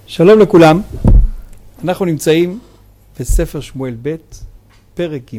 שלום לכולם, אנחנו נמצאים בספר שמואל ב' פרק ג'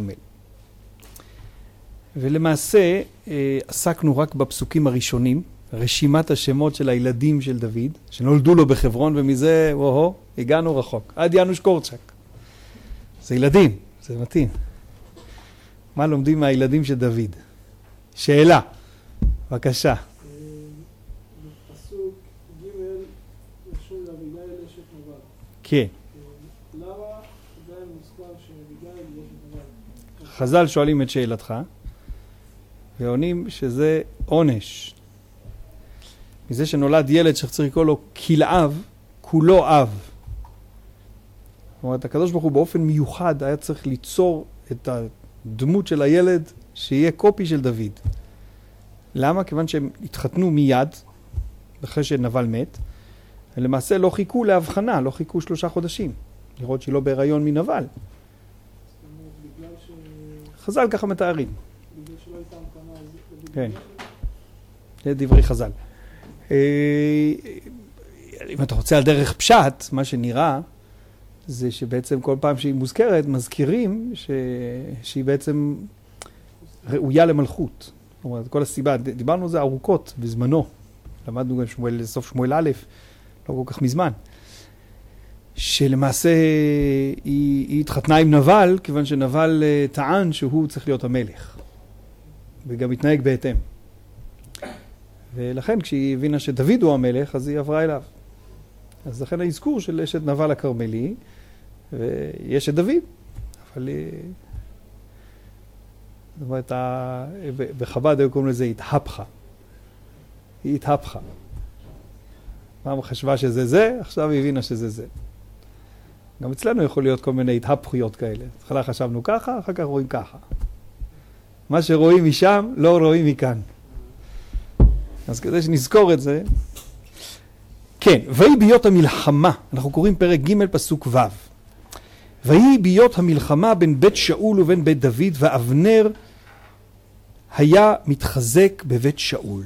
ולמעשה עסקנו רק בפסוקים הראשונים, רשימת השמות של הילדים של דוד שנולדו לו בחברון, ומזה הגענו רחוק, עד יאנוש קורצ'ק. זה ילדים, זה מתאים. מה לומדים מהילדים של דוד? שאלה, בבקשה. בפסוק ג' רשום לאביגיל אשת נבל. כן. למה עדיין מוזכר שאביגיל היא אשת נבל? חז"ל שואלים את שאלתך ועונים שזה עונש. מזה שנולד ילד שצריך לקרוא לו כלאב, כולו אב. זאת אומרת, הקדוש ברוך הוא באופן מיוחד היה צריך ליצור את הדמות של הילד שיהיה קופי של דוד. למה? כיוון שהם התחתנו מיד, אחרי שנבל מת, ולמעשה לא חיכו להבחנה, לא חיכו 3 חודשים, לראות שהיא לא בהיריון מנבל. בגלל חז"ל ככה מתארים. שלא הייתה המתנה, אז... כן. זה דברי חז"ל. אם אתה רוצה על דרך פשט, מה שנראה זה שבעצם כל פעם שהיא מוזכרת, מזכירים שהיא בעצם ראויה למלכות. זאת אומרת, כל הסיבה, דיברנו על זה ארוכות בזמנו. למדנו גם סוף שמואל א', לא כל כך מזמן. שלמעשה היא התחתנה עם נבל, כיוון שנבל טען שהוא צריך להיות המלך. וגם התנהג בהתאם. ולכן כשהיא הבינה שדוד הוא המלך, אז היא עברה אליו. אז לכן האזכור של אשת נבל הכרמלי, ויש את דוד, אבל זאת אומרת, בחב"ד היו קוראים לזה התהפכה. היא התהפכה. פעם חשבה שזה זה, עכשיו היא הבינה שזה זה. גם אצלנו יכול להיות כל מיני התהפכויות כאלה. התחלה חשבנו ככה, אחר כך רואים ככה. מה שרואים משם, לא רואים מכאן. אז כדי שנזכור את זה, כן, ויהי ביות המלחמה, אנחנו קוראים פרק ג' פסוק ו'. ויהי ביות המלחמה בין בית שאול ובין בית דוד, ואבנר היה מתחזק בבית שאול.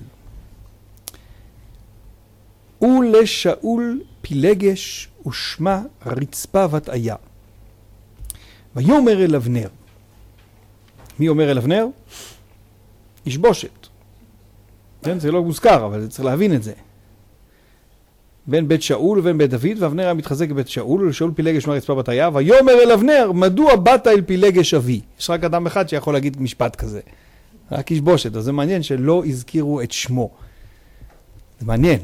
ולשאול פילגש ושמה רצפה ותאיה. ויאמר אל אבנר. מי אומר אל אבנר? ישבושת. כן, זה לא מוזכר, אבל צריך להבין את זה. בין בית שאול ובין בית דוד, ואבנר היה מתחזק בבית שאול, ולשאול פילגש מה רצפה ותאיה, ויאמר אל אבנר, מדוע באת אל פילגש אבי? יש רק אדם אחד שיכול להגיד משפט כזה. רק ישבושת, אז זה מעניין שלא הזכירו את שמו. זה מעניין.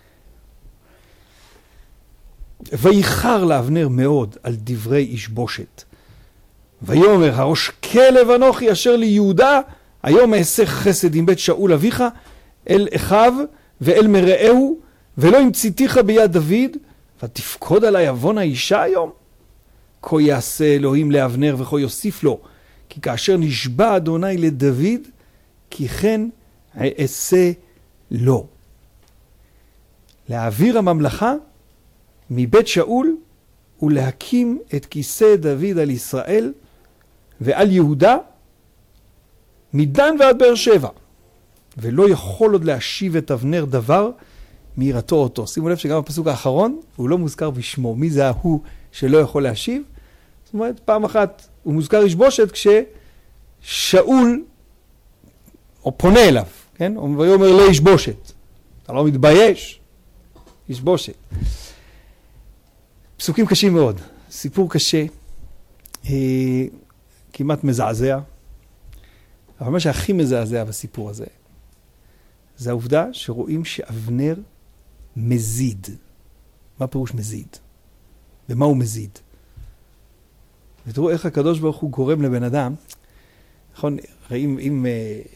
ויחר לאבנר מאוד על דברי ישבושת. ויאמר, הראש כלב אנוכי אשר לי יהודה, היום אעשה חסד עם בית שאול אביך, אל אחיו ואל מרעהו, ולא המציתיך ביד דוד, ותפקוד עלי עוון האישה היום? כה יעשה אלוהים לאבנר וכה יוסיף לו, כי כאשר נשבע אדוני לדוד, כי כן אעשה לו. להעביר הממלכה מבית שאול ולהקים את כיסא דוד על ישראל ועל יהודה מדן ועד באר שבע, ולא יכול עוד להשיב את אבנר דבר מיראתו אותו. שימו לב שגם בפסוק האחרון הוא לא מוזכר בשמו. מי זה הוא שלא יכול להשיב? זאת אומרת, פעם אחת הוא מוזכר ישבושת כששאול או פונה אליו, כן? ויאמר לא ישבושת. אתה לא מתבייש? ישבושת. פסוקים קשים מאוד. סיפור קשה, כמעט מזעזע. אבל מה שהכי מזעזע בסיפור הזה, זה העובדה שרואים שאבנר מזיד. מה פירוש מזיד? ומה הוא מזיד? ותראו איך הקדוש ברוך הוא גורם לבן אדם, נכון, אם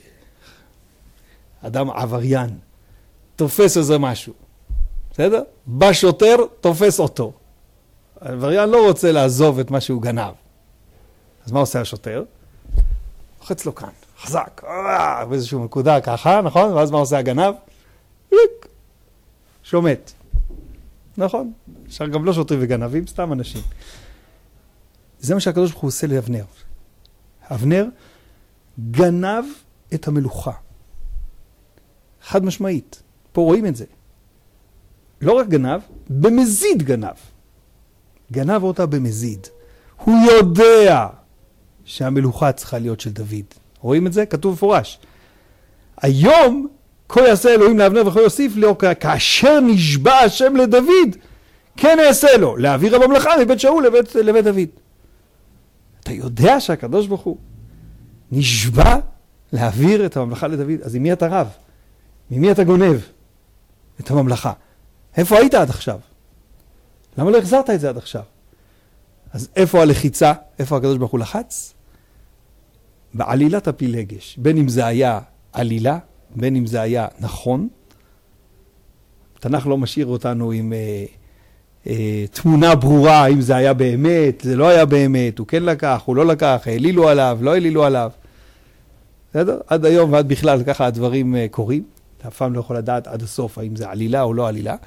אדם עבריין תופס איזה משהו, בסדר? בא שוטר, תופס אותו. העבריין לא רוצה לעזוב את מה שהוא גנב. אז מה עושה השוטר? לוחץ לו כאן, חזק, באיזושהי נקודה ככה, נכון? ואז מה עושה הגנב? שומט. נכון? אפשר גם לא שוטרים וגנבים, סתם אנשים. זה מה שהקדוש ברוך הוא עושה לאבנר. אבנר גנב את המלוכה. חד משמעית. פה רואים את זה. לא רק גנב, במזיד גנב. גנב אותה במזיד. הוא יודע שהמלוכה צריכה להיות של דוד. רואים את זה? כתוב מפורש. היום, כה יעשה אלוהים לאבנר וכה יוסיף לו, כאשר נשבע השם לדוד, כן יעשה לו, להעביר הממלכה מבית שאול לבית דוד. אתה יודע שהקדוש ברוך הוא נשבע להעביר את הממלכה לדוד, אז עם מי אתה רב? ממי אתה גונב את הממלכה? איפה היית עד עכשיו? למה לא החזרת את זה עד עכשיו? אז איפה הלחיצה? איפה הקדוש ברוך הוא לחץ? בעלילת הפילגש. בין אם זה היה עלילה, בין אם זה היה נכון. התנ"ך לא משאיר אותנו עם תמונה ברורה, אם זה היה באמת, זה לא היה באמת, הוא כן לקח, הוא לא לקח, העלילו עליו, לא העלילו עליו. בסדר? עד היום ועד בכלל ככה הדברים קורים. אתה אף פעם לא יכול לדעת עד הסוף האם זה עלילה או לא עלילה.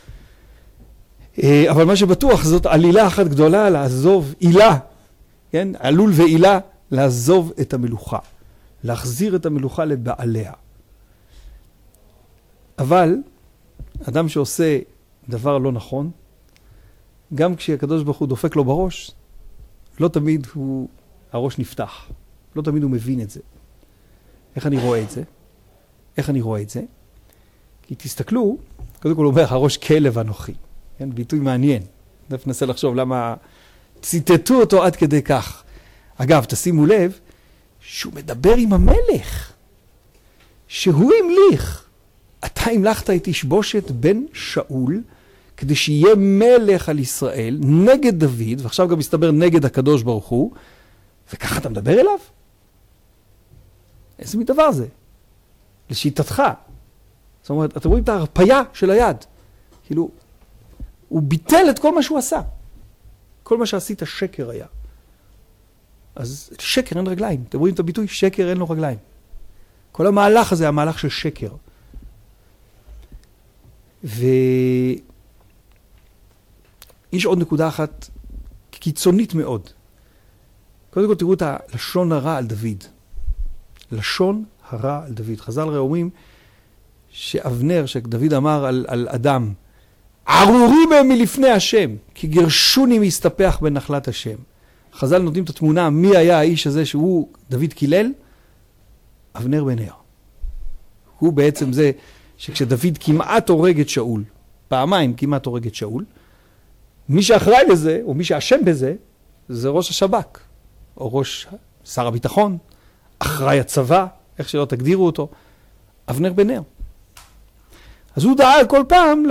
אבל מה שבטוח זאת עלילה אחת גדולה לעזוב עילה, כן? עלול ועילה לעזוב את המלוכה, להחזיר את המלוכה לבעליה. אבל אדם שעושה דבר לא נכון, גם כשהקדוש ברוך הוא דופק לו בראש, לא תמיד הראש נפתח, לא תמיד הוא מבין את זה. איך אני רואה את זה? איך אני רואה את זה? כי תסתכלו, קודם כל הוא אומר, הראש כלב אנוכי. כן, ביטוי מעניין. ננסה לחשוב למה ציטטו אותו עד כדי כך. אגב, תשימו לב שהוא מדבר עם המלך, שהוא המליך. אתה המלכת את ישבושת בן שאול, כדי שיהיה מלך על ישראל נגד דוד, ועכשיו גם מסתבר נגד הקדוש ברוך הוא, וככה אתה מדבר אליו? איזה מדבר זה? לשיטתך. זאת אומרת, אתם רואים את ההרפיה של היד. כאילו, הוא ביטל את כל מה שהוא עשה. כל מה שעשית שקר היה. אז שקר אין רגליים. אתם רואים את הביטוי? שקר אין לו רגליים. כל המהלך הזה, המהלך של שקר. ויש עוד נקודה אחת קיצונית מאוד. קודם כל תראו את הלשון הרע על דוד. לשון הרע על דוד. חז"ל הרי אומרים שאבנר, שדוד אמר על אדם, ערורים הם מלפני השם, כי גרשוני מסתפח בנחלת השם. חז"ל נותנים את התמונה, מי היה האיש הזה שהוא דוד קילל? אבנר בן נר. הוא בעצם זה שכשדוד כמעט הורג את שאול, פעמיים כמעט הורג את שאול, מי שאחראי לזה, או מי שאשם בזה, זה ראש השב"כ, או ראש שר הביטחון, אחראי הצבא, איך שלא תגדירו אותו, אבנר בן נר. אז הוא דאג כל פעם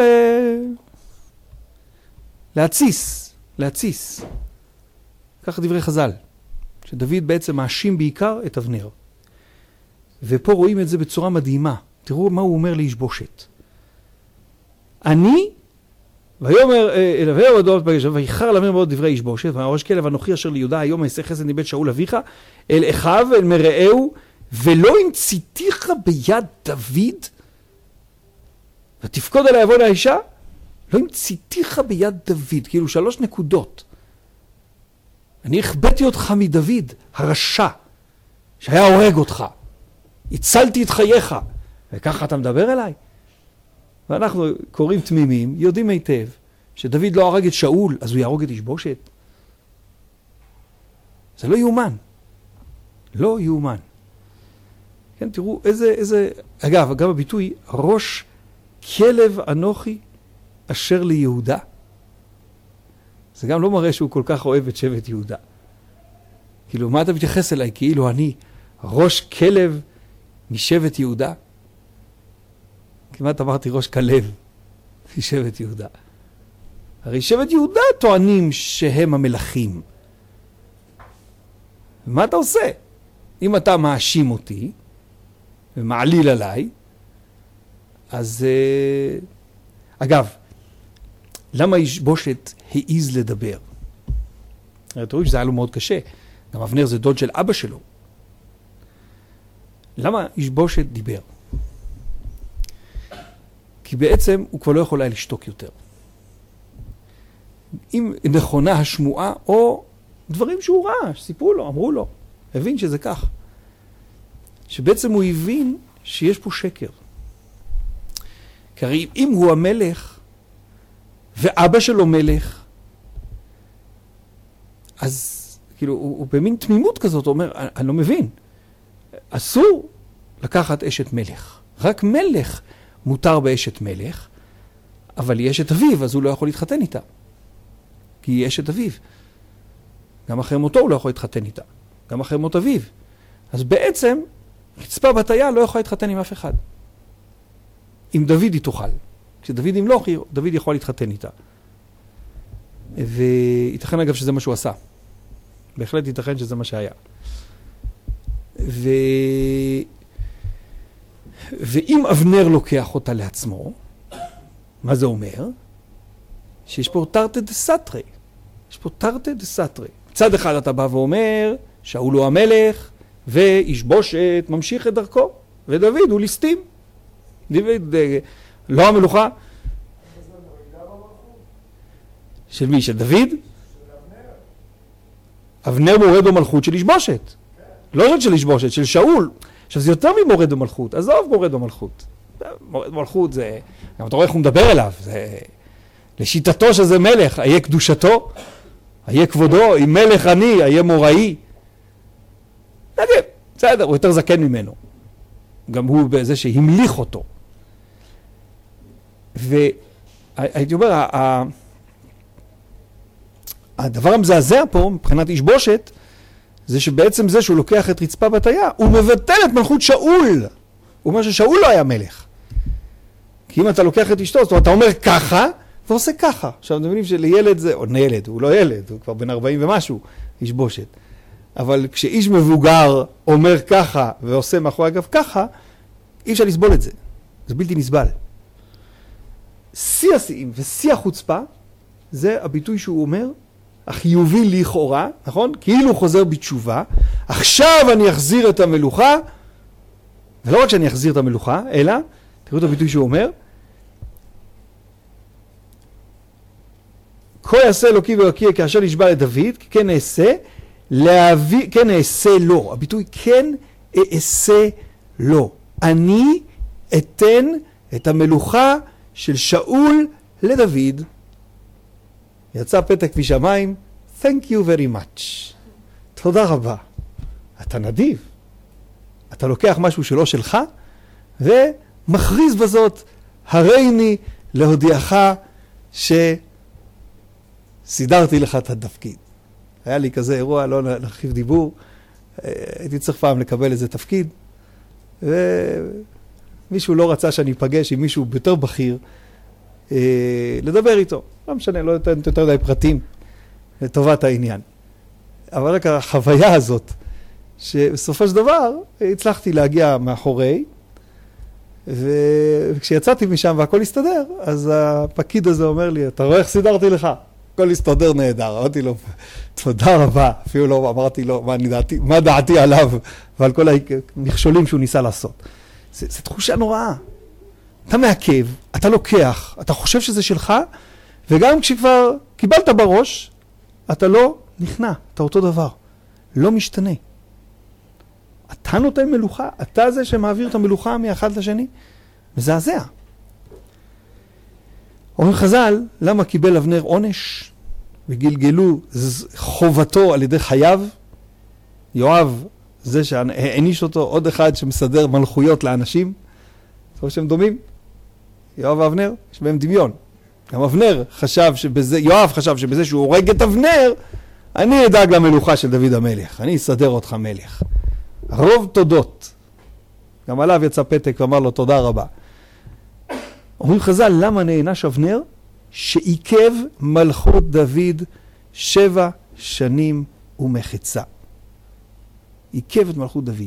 להתסיס. כך דברי חז"ל, שדוד בעצם מאשים בעיקר את אבנר. ופה רואים את זה בצורה מדהימה. תראו מה הוא אומר לישבושת. אני, ויאמר אליו הדעות בגשם, ויחר לאבנר מאוד דברי ישבושת, והראש כלב אנוכי אשר ליהודה, היום אעשה חסד מבית שאול אביך, אל אחיו, אל מרעהו, ולא המציתיך ביד דוד, ותפקוד על העוון האישה, לא המציתיך ביד דוד, כאילו 3 נקודות. אני הכבאתי אותך מדוד, הרשע, שהיה הורג אותך. הצלתי את חייך, וככה אתה מדבר אליי? ואנחנו קוראים תמימים, יודעים היטב, שדוד לא הרג את שאול, אז הוא יהרוג את ישבושת. זה לא יאומן. לא יאומן. כן, תראו איזה... אגב, גם הביטוי, ראש כלב אנוכי אשר ליהודה. זה גם לא מראה שהוא כל כך אוהב את שבט יהודה. כאילו, מה אתה מתייחס אליי? כאילו אני ראש כלב משבט יהודה? כמעט אמרתי ראש כלב משבט יהודה. הרי שבט יהודה טוענים שהם המלכים. ומה אתה עושה? אם אתה מאשים אותי ומעליל עליי, אז... אגב, למה ישבושת העיז לדבר? אתם רואים שזה היה לו מאוד קשה. גם אבנר זה דוד של אבא שלו. למה ישבושת דיבר? כי בעצם הוא כבר לא יכול היה לשתוק יותר. אם נכונה השמועה או דברים שהוא ראה, שסיפרו לו, אמרו לו, הבין שזה כך. שבעצם הוא הבין שיש פה שקר. כי הרי אם הוא המלך, ואבא שלו מלך, אז כאילו הוא במין תמימות כזאת, הוא אומר, אני לא מבין, אסור לקחת אשת מלך, רק מלך מותר באשת מלך, אבל היא אשת אביו, אז הוא לא יכול להתחתן איתה, כי היא אשת אביו. גם אחרי מותו הוא לא יכול להתחתן איתה, גם אחרי מות אביו. אז בעצם רצפה בתיה לא יכול להתחתן עם אף אחד. עם דוד היא תוכל. כשדוד ימלוך, דוד יכול להתחתן איתה. וייתכן אגב שזה מה שהוא עשה. בהחלט ייתכן שזה מה שהיה. ואם אבנר לוקח אותה לעצמו, מה זה אומר? שיש פה תרתי דסתרי. יש פה תרתי דסתרי. מצד אחד אתה בא ואומר, שאול הוא המלך, וישבושת ממשיך את דרכו, ודוד הוא ליסטים. דוד לא המלוכה. של מי? של דוד? אבנר מורד במלכות של ישבושת. לא רק של ישבושת, של שאול. עכשיו זה יותר ממורד במלכות. עזוב מורד במלכות. מורד במלכות זה, גם אתה רואה איך הוא מדבר אליו, זה לשיטתו שזה מלך, היה קדושתו, היה כבודו, אם מלך אני, היה מוראי. נגיד, בסדר, הוא יותר זקן ממנו. גם הוא בזה שהמליך אותו. והייתי אומר, הדבר המזעזע פה, מבחינת ישבושת, זה שבעצם זה שהוא לוקח את רצפה בתיה, הוא מבטל את מלכות שאול. הוא אומר ששאול לא היה מלך. כי אם אתה לוקח את אשתו, זאת אומרת, אתה אומר ככה, ועושה ככה. עכשיו, אתם מבינים שלילד זה, או ילד, הוא לא ילד, הוא כבר בן 40 ומשהו, ישבושת. אבל כשאיש מבוגר אומר ככה, ועושה מאחורי אגב ככה, אי אפשר לסבול את זה. זה בלתי נסבל. שיא השיאים ושיא החוצפה, זה הביטוי שהוא אומר, החיובי לכאורה, נכון? כאילו הוא חוזר בתשובה, עכשיו אני אחזיר את המלוכה, ולא רק שאני אחזיר את המלוכה, אלא, תראו את הביטוי שהוא אומר, כה יעשה אלוקי ואלוקי כאשר נשבע לדוד, כן אעשה, להביא, כן אעשה לו, הביטוי כן אעשה לו, אני אתן את המלוכה של שאול לדוד. יצא פתק משמיים, thank you very much. תודה רבה. אתה נדיב. אתה לוקח משהו שלא שלך, ומכריז בזאת, הריני להודיעך שסידרתי לך את התפקיד. היה לי כזה אירוע, לא נרחיב דיבור, הייתי צריך פעם לקבל איזה תפקיד, ומישהו לא רצה שאני אפגש עם מישהו יותר בכיר, לדבר איתו. לא משנה, לא יותר די פרטים לטובת העניין. אבל רק החוויה הזאת, שבסופו של דבר הצלחתי להגיע מאחורי, וכשיצאתי משם והכל הסתדר, אז הפקיד הזה אומר לי, אתה רואה איך סידרתי לך? הכל הסתדר נהדר. אמרתי לו, תודה רבה. אפילו לא אמרתי לו מה דעתי עליו, ועל כל המכשולים שהוא ניסה לעשות. זה תחושה נוראה. אתה מעכב, אתה לוקח, אתה חושב שזה שלך, וגם כשכבר קיבלת בראש, אתה לא נכנע, אתה אותו דבר. לא משתנה. אתה נותן מלוכה, אתה זה שמעביר את המלוכה מאחד לשני, מזעזע. אומרים חז"ל, למה קיבל אבנר עונש? וגלגלו חובתו על ידי חייו. יואב, זה שהעניש אותו, עוד אחד שמסדר מלכויות לאנשים. זאת שהם דומים. יואב ואבנר, יש בהם דמיון. גם אבנר חשב שבזה, יואב חשב שבזה שהוא הורג את אבנר, אני אדאג למלוכה של דוד המלך. אני אסדר אותך מלך. רוב תודות. גם עליו יצא פתק ואמר לו תודה רבה. אומרים חז"ל, למה נענש אבנר? שעיכב מלכות דוד 7 שנים ומחצה. עיכב את מלכות דוד.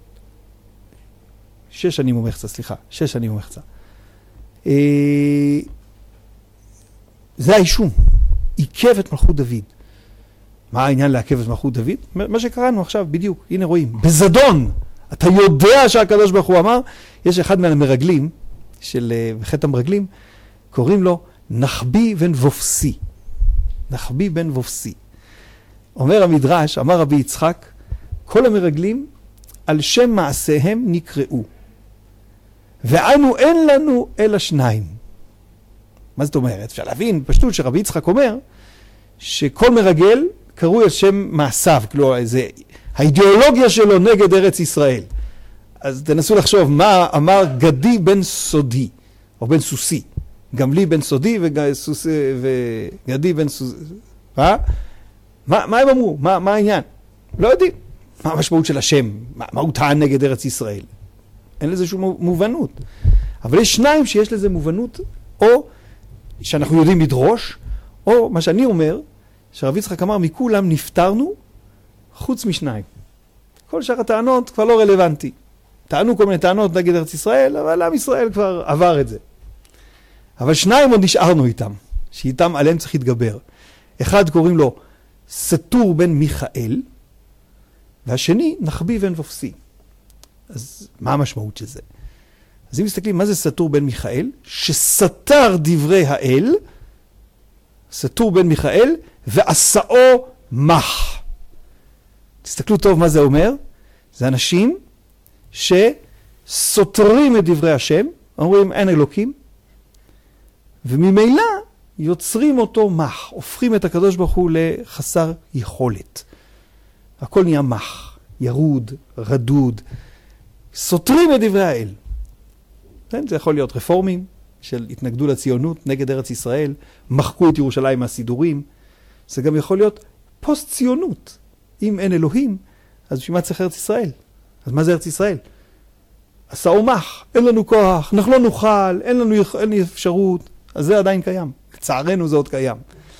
6 שנים ומחצה, סליחה. 6 שנים ומחצה. זה האישום. עיכב את מלכות דוד. מה העניין לעכב את מלכות דוד? מה שקראנו עכשיו בדיוק. הנה רואים. בזדון. אתה יודע שהקדוש ברוך הוא אמר, יש אחד מהמרגלים, של חטא המרגלים, קוראים לו נחבי בן וופסי. נחבי בן וופסי. אומר המדרש, אמר רבי יצחק, כל המרגלים על שם מעשיהם נקראו. ואנו אין לנו אלא 2. מה זאת אומרת? אפשר להבין פשטות שרבי יצחק אומר שכל מרגל קרוי על שם מעשיו, כלומר, האידיאולוגיה שלו נגד ארץ ישראל. אז תנסו לחשוב מה אמר גדי בן סודי, או בן סוסי. גמלי בן סודי וגדי בן סוסי. מה הם אמרו? מה העניין? לא יודעים. מה המשמעות של השם? מה הוא טען נגד ארץ ישראל? אין לזה שום מובנות. אבל יש שניים שיש לזה מובנות, או שאנחנו יודעים לדרוש, או מה שאני אומר, שרבי יצחק אמר, מכולם נפטרנו, חוץ משניים. כל שאר הטענות כבר לא רלוונטי. טענו כל מיני טענות נגד ארץ ישראל, אבל עם ישראל כבר עבר את זה. אבל שניים עוד נשארנו איתם, שאיתם עליהם צריך להתגבר. אחד קוראים לו סתור בן מיכאל, והשני נחבי בן וופסי. אז מה המשמעות של זה? אז אם מסתכלים, מה זה סתור בן מיכאל? שסתר דברי האל, סתור בן מיכאל, ועשאו מח. תסתכלו טוב מה זה אומר. זה אנשים שסותרים את דברי השם, אומרים אין אלוקים, וממילא יוצרים אותו מח, הופכים את הקדוש ברוך הוא לחסר יכולת. הכל נהיה מח, ירוד, רדוד, סותרים את דברי האל. זה יכול להיות רפורמים של התנגדו לציונות נגד ארץ ישראל, מחקו את ירושלים מהסידורים. זה גם יכול להיות פוסט ציונות. אם אין אלוהים, אז בשביל מה צריך ארץ ישראל? אז מה זה ארץ ישראל? עשאו מח, אין לנו כוח, אנחנו לא נוכל, אין לנו אפשרות. אז זה עדיין קיים. לצערנו זה עוד קיים.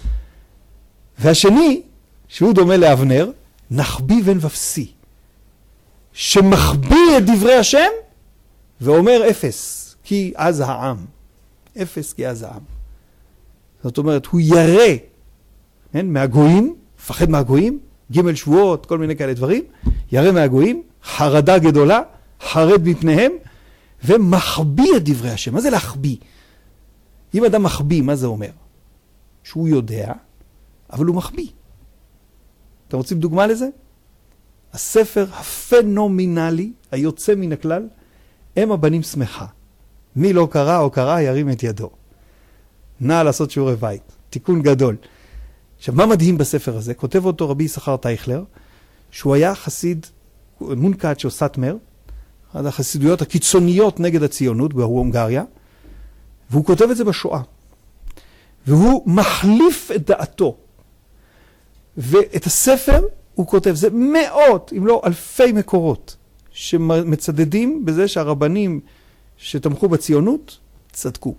והשני, שהוא דומה לאבנר, נחבי בן וופסי, שמחביא את דברי השם ואומר אפס, כי אז העם. אפס כי אז העם. זאת אומרת, הוא ירא מהגויים, פחד מהגויים, ג' שבועות, כל מיני כאלה דברים, ירא מהגויים, חרדה גדולה, חרד מפניהם, ומחביא את דברי השם. מה זה להחביא? אם אדם מחביא, מה זה אומר? שהוא יודע, אבל הוא מחביא. אתם רוצים דוגמה לזה? הספר הפנומינלי, היוצא מן הכלל, הם הבנים שמחה. מי לא קרא או קרא, ירים את ידו. נא לעשות שיעורי בית. תיקון גדול. עכשיו, מה מדהים בספר הזה? כותב אותו רבי יששכר טייכלר, שהוא היה חסיד מונקאץ' או סאטמר, אחד החסידויות הקיצוניות נגד הציונות בהונגריה, והוא כותב את זה בשואה. והוא מחליף את דעתו. ואת הספר הוא כותב, זה מאות, אם לא אלפי מקורות, שמצדדים בזה שהרבנים שתמכו בציונות, צדקו.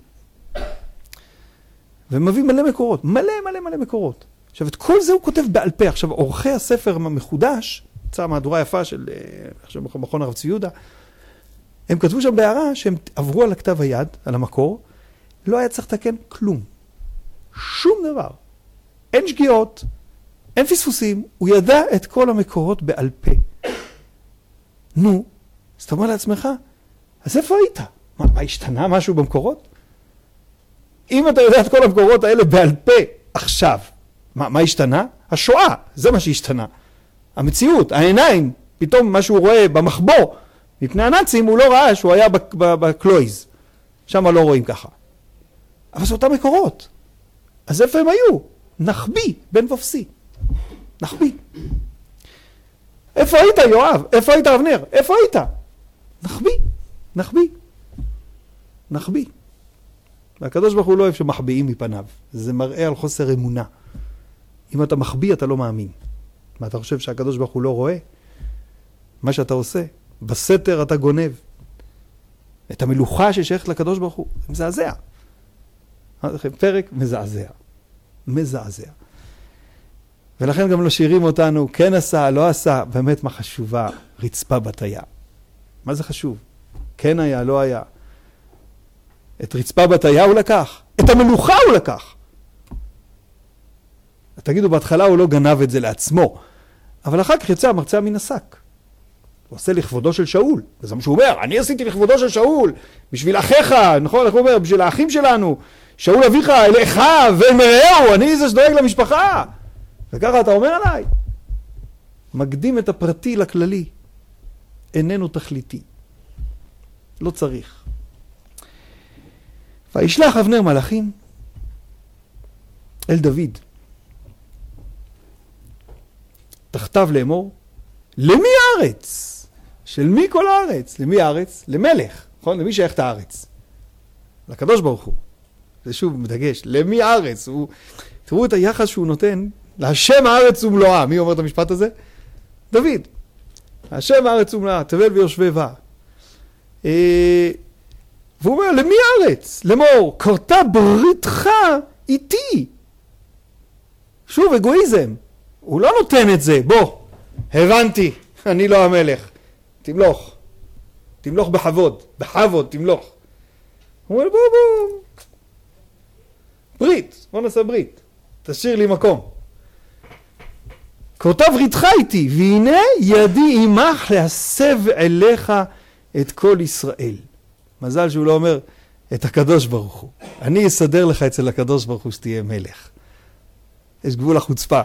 ומביא מלא מקורות, מלא מקורות. עכשיו, את כל זה הוא כותב בעל פה. עכשיו, עורכי הספר המחודש, יצאה מהדורה יפה של מכון הרב צבי יהודה, הם כתבו שם בהערה שהם עברו על הכתב היד, על המקור, לא היה צריך לתקן כלום. שום דבר. אין שגיאות, אין פספוסים, הוא ידע את כל המקורות בעל פה. נו, אז אתה אומר לעצמך, אז איפה היית? מה השתנה משהו במקורות? אם אתה יודע את כל המקורות האלה בעל פה עכשיו, מה השתנה? השואה, זה מה שהשתנה. המציאות, העיניים, פתאום מה שהוא רואה במחבוא, מפני הנאצים הוא לא ראה שהוא היה בקלויז. שם לא רואים ככה. אבל זה אותם מקורות. אז איפה הם היו? נחבי, בן וופסי. נחבי. איפה היית, יואב? איפה היית, אבנר? איפה היית? נחבי. והקדוש ברוך הוא לא אוהב שמחביאים מפניו. זה מראה על חוסר אמונה. אם אתה מחביא, אתה לא מאמין. מה, אתה חושב שהקדוש ברוך הוא לא רואה? מה שאתה עושה, בסתר אתה גונב. את המלוכה ששייכת לקדוש ברוך הוא, זה מזעזע. פרק מזעזע. ולכן גם לא שירים אותנו, כן עשה, לא עשה, באמת מה חשובה, רצפה בתיה. מה זה חשוב? כן היה, לא היה. את רצפה בתיה הוא לקח, את המלוכה הוא לקח. תגידו, בהתחלה הוא לא גנב את זה לעצמו, אבל אחר כך יצא המרצע מן השק. הוא עושה לכבודו של שאול, וזה מה שהוא אומר, אני עשיתי לכבודו של שאול, בשביל אחיך, נכון? איך הוא אומר? בשביל האחים שלנו, שאול אביך, אליך ומרעהו, אני זה שדואג למשפחה. וככה אתה אומר עליי. מקדים את הפרטי לכללי, איננו תכליתי. לא צריך. וישלח אבנר מלאכים, אל דוד. תחתיו לאמור, למי הארץ? של מי כל הארץ? למי הארץ? למלך, נכון? למי שייך את הארץ? לקדוש ברוך הוא. זה שוב מדגש, למי הארץ? תראו את היחס שהוא נותן, להשם הארץ ומלואה. מי אומר את המשפט הזה? דוד. השם הארץ ומלואה, תבל ויושבי בה. והוא אומר, למי הארץ? לאמור, קרתה בריתך איתי. שוב, אגואיזם. הוא לא נותן את זה, בוא, הבנתי, אני לא המלך. תמלוך. תמלוך בכבוד, תמלוך. הוא אומר, בוא. ברית, בוא נעשה ברית. תשאיר לי מקום. קרתה בריתך איתי, והנה ידי עמך להסב אליך את כל ישראל. מזל שהוא לא אומר את הקדוש ברוך הוא. אני אסדר לך אצל הקדוש ברוך הוא שתהיה מלך. יש גבול החוצפה.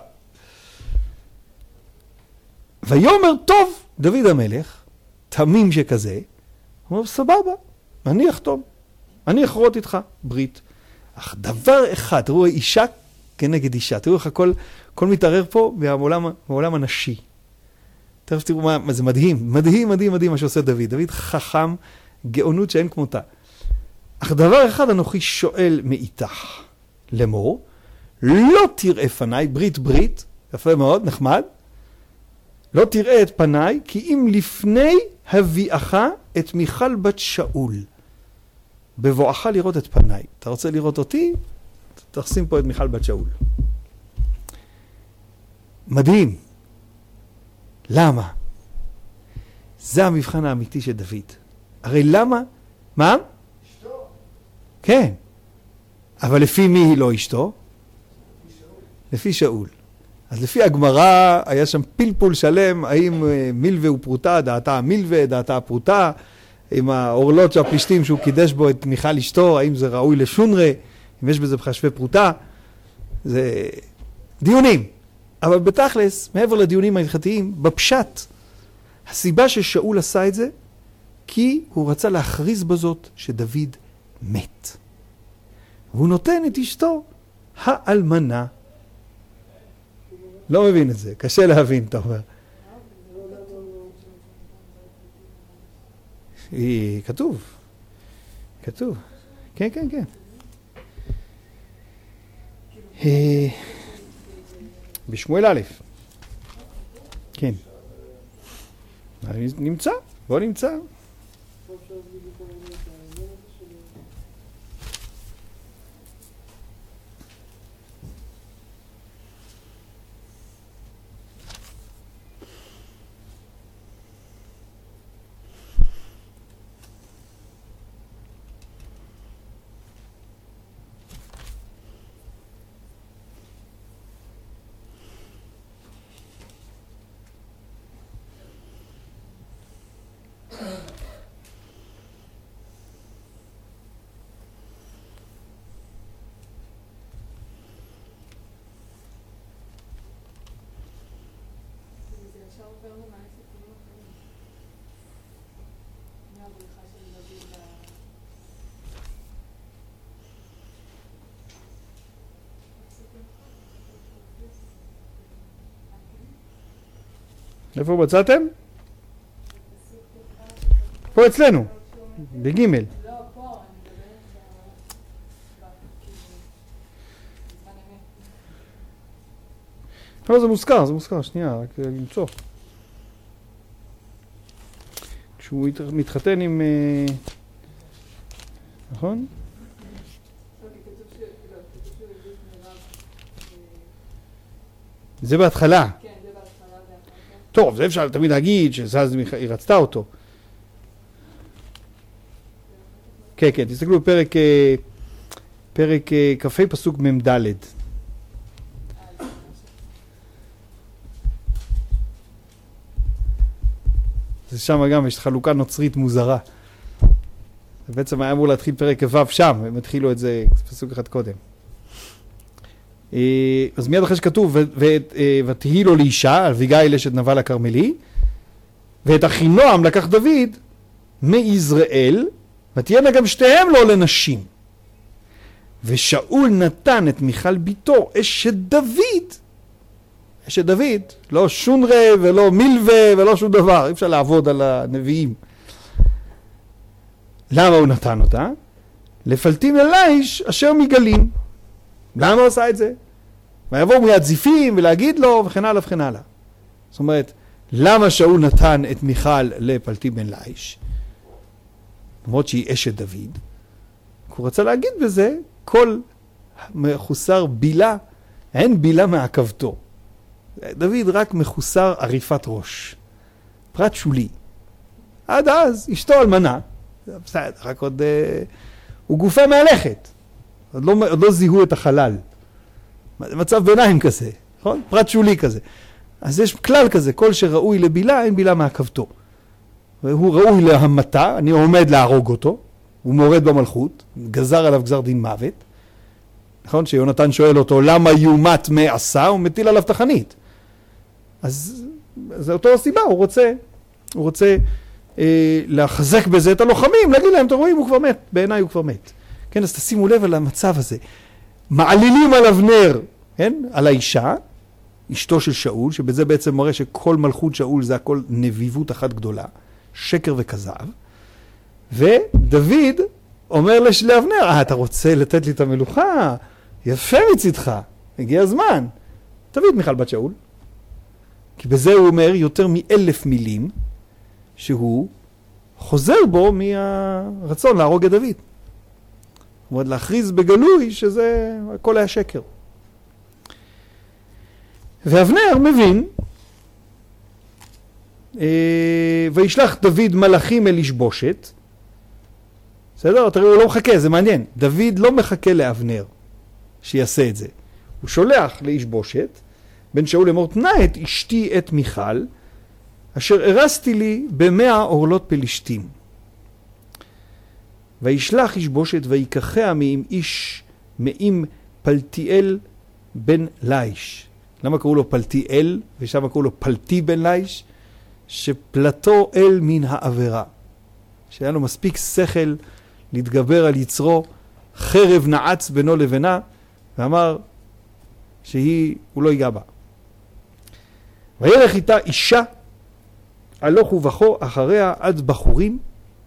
ויאמר טוב דוד המלך, תמים שכזה, הוא אומר סבבה, אני אחתום, אני אחרות איתך ברית. אך דבר אחד, תראו אישה כנגד אישה, תראו איך הכל מתערער פה מהעולם הנשי. תכף תראו מה זה מדהים, מדהים מה שעושה דוד. דוד חכם, גאונות שאין כמותה. אך דבר אחד אנוכי שואל מאיתך, לאמור, לא תראה פניי, ברית, יפה מאוד, נחמד, לא תראה את פניי, כי אם לפני הביאך את מיכל בת שאול, בבואך לראות את פניי. אתה רוצה לראות אותי? תשים פה את מיכל בת שאול. מדהים. למה? זה המבחן האמיתי של דוד. הרי למה? מה? אשתו. כן. אבל לפי מי היא לא אשתו? לפי שאול. אז לפי הגמרא היה שם פלפול שלם, האם מילווה ופרוטה, דעתה מילווה, דעתה פרוטה, עם האורלות של הפלישתים שהוא קידש בו את מיכל אשתו, האם זה ראוי לשונרה, אם יש בזה בחשבי פרוטה, זה דיונים. אבל בתכלס, מעבר לדיונים ההלכתיים, בפשט, הסיבה ששאול עשה את זה, כי הוא רצה להכריז בזאת שדוד מת. והוא נותן את אשתו האלמנה. לא מבין את זה, קשה להבין, אתה אומר. כתוב. כן. בשמואל א'. כן. נמצא, בוא נמצא. איפה מצאתם? פה אצלנו, בגימל. לא, פה, לא, זה מוזכר, שנייה, רק למצוא. כשהוא מתחתן עם... נכון? זה בהתחלה. כן, זה בהתחלה. טוב, זה אפשר תמיד להגיד שאז היא רצתה אותו. כן, תסתכלו פרק כ"ה פסוק מ"ד. זה שם גם יש חלוקה נוצרית מוזרה. זה בעצם היה אמור להתחיל פרק ו' שם, הם התחילו את זה פסוק אחד קודם. אז מיד אחרי שכתוב, ותהי לו לאישה, אביגיל אשת נבל הכרמלי, ואת אחינועם לקח דוד מיזרעאל, ותהיינה גם שתיהם לו לנשים. ושאול נתן את מיכל ביתו, אשת דוד. אשת דוד, לא שונרה ולא מילווה ולא שום דבר, אי אפשר לעבוד על הנביאים. למה הוא נתן אותה? לפלטים לליש אשר מגלים. למה הוא עשה את זה? ויבואו מיד זיפים ולהגיד לו וכן הלאה וכן הלאה. זאת אומרת, למה שאול נתן את מיכל לפלטים בן ליש? למרות שהיא אשת דוד. הוא רצה להגיד בזה, כל מחוסר בילה, אין בילה מעכבתו. דוד רק מחוסר עריפת ראש. פרט שולי. עד אז, אשתו אלמנה. בסדר, רק עוד... הוא גופה מהלכת. עוד לא זיהו את החלל. מצב ביניים כזה, נכון? פרט שולי כזה. אז יש כלל כזה, כל שראוי לבילה, אין בילה מעכבתו. והוא ראוי להמתה, אני עומד להרוג אותו, הוא מורד במלכות, גזר עליו גזר דין מוות. נכון? שיונתן שואל אותו, למה יומת מעשה? הוא מטיל עליו תחנית. אז זה אותו הסיבה, הוא רוצה לחזק בזה את הלוחמים, להגיד להם, אתם רואים, הוא כבר מת, בעיניי הוא כבר מת. כן, אז תשימו לב על המצב הזה. מעלילים על אבנר, כן? על האישה, אשתו של שאול, שבזה בעצם מראה שכל מלכות שאול זה הכל נביבות אחת גדולה, שקר וכזב. ודוד אומר לאבנר, אתה רוצה לתת לי את המלוכה? יפה מצדך, הגיע הזמן. תביא את מיכל בת שאול. כי בזה הוא אומר יותר מ1,000 מילים, שהוא חוזר בו מהרצון להרוג את דוד. זאת אומרת, להכריז בגלוי שזה הכל היה שקר. ואבנר מבין, וישלח דוד מלאכים אל ישבושת. בסדר? תראו, הוא לא מחכה, זה מעניין. דוד לא מחכה לאבנר שיעשה את זה. הוא שולח לישבושת, בן שאול לאמור, תנה את אשתי את מיכל, אשר הרסתי לי ב100 עורלות פלישתים. וישלח ישבושת ויקחיה מעם פלטיאל בן ליש. למה קראו לו פלטיאל ושם קראו לו פלטי בן ליש? שפלטו אל מן העבירה. שהיה לו מספיק שכל להתגבר על יצרו, חרב נעץ בינו לבינה, ואמר שהוא לא ייגע בה. וילך איתה אישה, הלוך ובכו אחריה עד בחורים.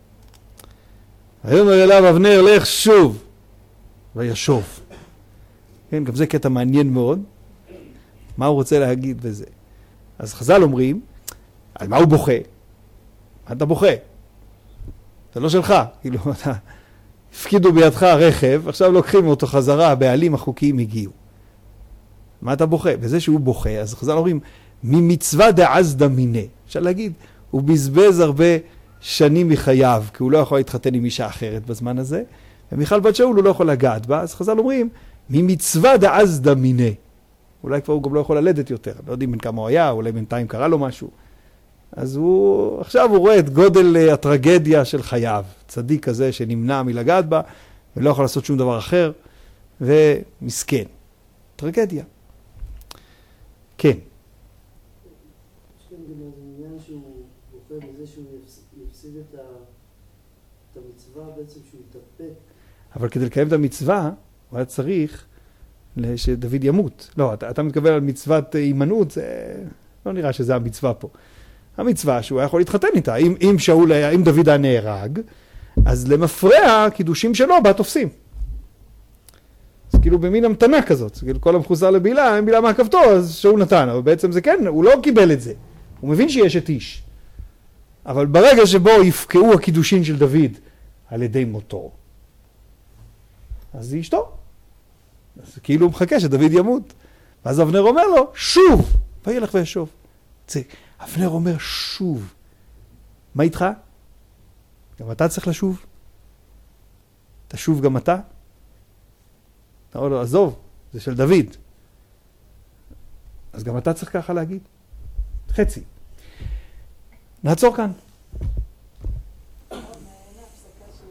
ויאמר אליו אבנר, לך שוב, וישוב. כן, גם זה קטע מעניין מאוד. מה הוא רוצה להגיד בזה? אז חז"ל אומרים, על מה הוא בוכה? מה אתה בוכה? זה לא שלך. כאילו, אתה הפקידו בידך רכב, עכשיו לוקחים אותו חזרה, הבעלים החוקיים הגיעו. מה אתה בוכה? וזה שהוא בוכה, אז חז"ל אומרים, ממצווה דעז דמיני. אפשר להגיד, הוא בזבז הרבה שנים מחייו, כי הוא לא יכול להתחתן עם אישה אחרת בזמן הזה, ומיכל בת שאול הוא לא יכול לגעת בה, אז חז"ל אומרים, ממצווה דעז דמיני. אולי כבר הוא גם לא יכול ללדת יותר, לא יודעים בין כמה הוא היה, אולי בינתיים קרה לו משהו. אז עכשיו הוא רואה את גודל הטרגדיה של חייו, צדיק כזה שנמנע מלגעת בה, ולא יכול לעשות שום דבר אחר, ומסכן. טרגדיה. כן. יש כאן גם איזה עניין שהוא בוכה בזה שהוא יפסיד את המצווה בעצם שהוא יתאפק. אבל כדי לקיים את המצווה, הוא היה צריך שדוד ימות. לא, אתה מתכוון על מצוות הימנעות, לא נראה שזה המצווה פה. המצווה שהוא היה יכול להתחתן איתה. אם דוד היה נהרג, אז למפרע קידושים שלו בה תופסים. אז כאילו במין המתנה כזאת, כאילו כל המחוסר לבילה, אין בילה מעכבתו, אז שאול נתן, אבל בעצם זה כן, הוא לא קיבל את זה. הוא מבין שיש את איש. אבל ברגע שבו יפקעו הקידושין של דוד על ידי מותו, אז זה אשתו. אז כאילו הוא מחכה שדוד ימות. ואז אבנר אומר לו, שוב, וילך וישוב. אבנר אומר, שוב. מה איתך? גם אתה צריך לשוב? תשוב גם אתה? אתה אומר לו, עזוב, זה של דוד. אז גם אתה צריך ככה להגיד. חצי. נעצור כאן.